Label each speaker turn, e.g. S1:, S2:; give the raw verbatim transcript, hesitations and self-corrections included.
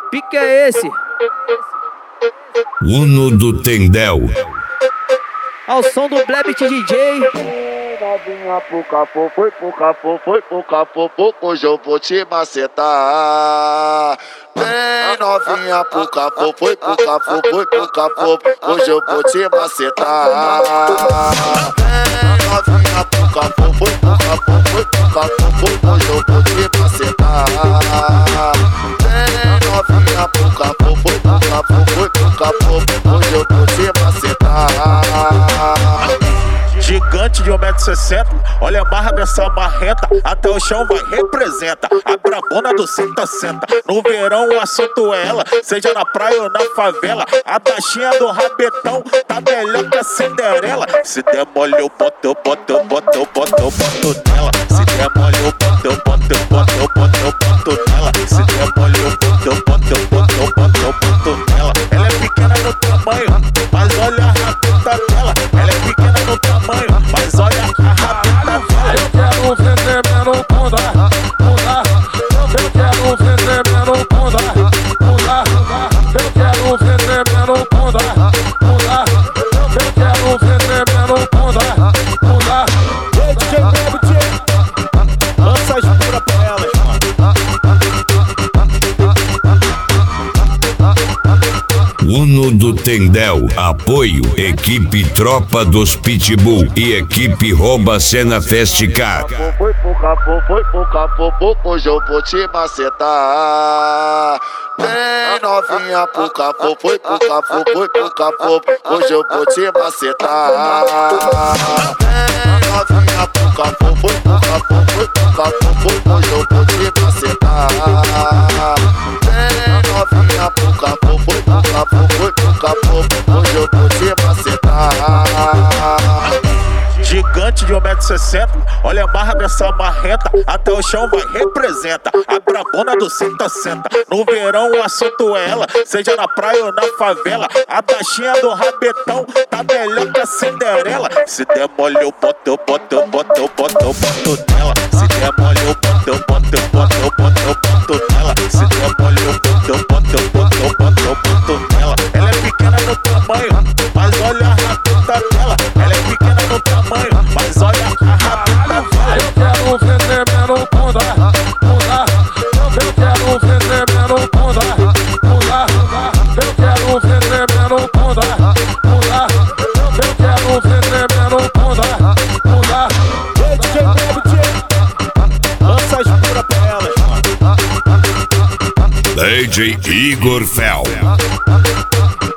S1: pique é esse?
S2: Uno do Tendel.
S1: Ao som do Blebit D J.
S3: Novinha pro capô, foi pro capô, foi pro capô, hoje eu vou te macetar. Vem novinha pro capô, foi pro capô, foi pro capô, hoje eu vou te macetar. Vem novinha pro capô, foi pro capô, foi pro capô, hoje eu vou te macetar. Vem novinha pro capô, foi pro capô, foi pro capô, hoje eu vou te macetar.
S4: Gigante de um metro e sessenta, olha a barra dessa marreta, até o chão vai, representa a brabona do senta-senta. No verão o assunto é ela, seja na praia ou na favela. A baixinha do rabetão tá melhor que a Cinderela. Se der mole eu boto, eu boto, eu boto, eu boto, eu boto nela. Se der mole eu boto, eu boto, eu boto, eu boto, eu boto nela. Se der mole eu boto, eu boto, eu boto, eu boto, eu boto nela. Ela é pequena no tamanho, mas olha a rabeta dela. Ela é pequena no tamanho, mas olha a rabeta dela.
S5: Eu quero ver tremendo bunda, bunda. Eu quero ver tremendo bunda, bunda. Eu quero ver tremendo bunda, bunda. Eu quero ver tremendo bunda, bunda.
S4: Ei, D J Blebit, lança as puras pra elas,
S2: Uno do Tendel. Apoio equipe Tropa dos Pitbull e equipe Rouba Cena Festicar.
S3: Foi pro capô, foi pro capô, hoje eu vou te macetar. Vem novinha pro capô, foi pro capô, foi pro capô, hoje eu vou te macetar. Vem novinha pro capô, foi pro capô, foi pro capô, hoje eu vou te macetar. Vem novinha pro capô, foi pro capô, foi pro capô, hoje eu vou te macetar.
S4: Gigante de um metro e sessenta, olha a barra dessa marreta, até o chão vai, representa a brabona do senta-senta. No verão o assunto é ela, seja na praia ou na favela. A baixinha do rabetão tá melhor que a Cinderela. Se der mole eu boto, eu boto, eu boto, eu boto, eu boto nela. Se der mole eu boto, eu boto, eu boto, eu boto, eu boto nela. Se der mole eu boto, eu boto, eu boto, eu boto, eu boto nela. Ela é pequena no tamanho, mas olha a rabeta dela. Ela é pequena no tamanho, mas olha a rabeta dela.
S5: Eu quero ver tremendo bunda, bunda. Eu quero ver tremendo bunda, bunda. Eu quero ver tremendo bunda, bunda. Eu quero ver tremendo bunda, bunda.
S4: Ei, D J Blebit, lança as puras pra elas,
S2: D J Igor Fel.